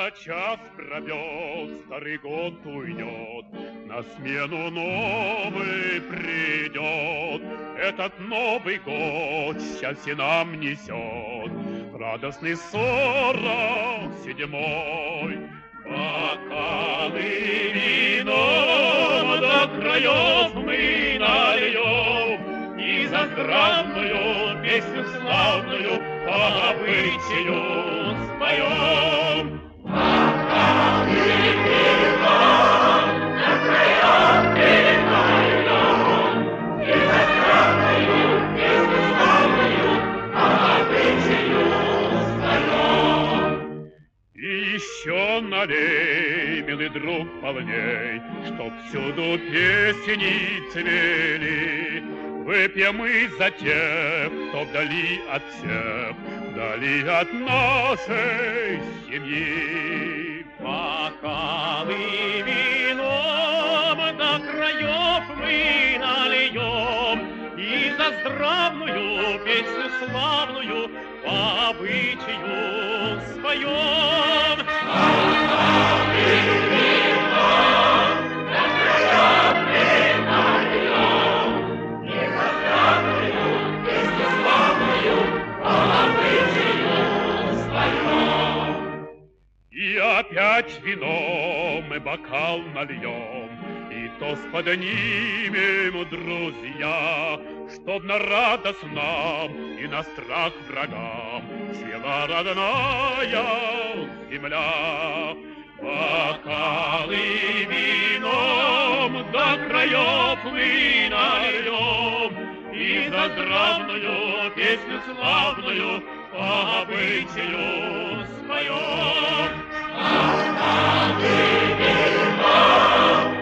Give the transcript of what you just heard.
час пробьет, старый год уйдет, на смену новый придет. Этот Новый год счастье нам несет, радостный 47-й. Бокалы вином до краев мы нальем, и за здравную песню славную по обычаю споем. Бокалы вином до краев мы нальем, и за здравную песню славную по обычаю споем. И еще налей, милый друг, полней, чтоб всюду песни цвели. Выпьем мы за тех, кто вдали от всех, вдали от нашей семьи. Бокалы вином до краев мы нальем, и за здравную песню славную по обычаю споем. Бокалы вином до краев мы нальем, и за здравную песню славную по обычаю споем. И опять вином мы бокал нальем, и тост поднимем, друзья, чтоб на радость нам и на страх врагам цвела родная земля. Бокалы вином до краев мы нальем, и за здравную песню славную по обычаю споем. Бокалы вином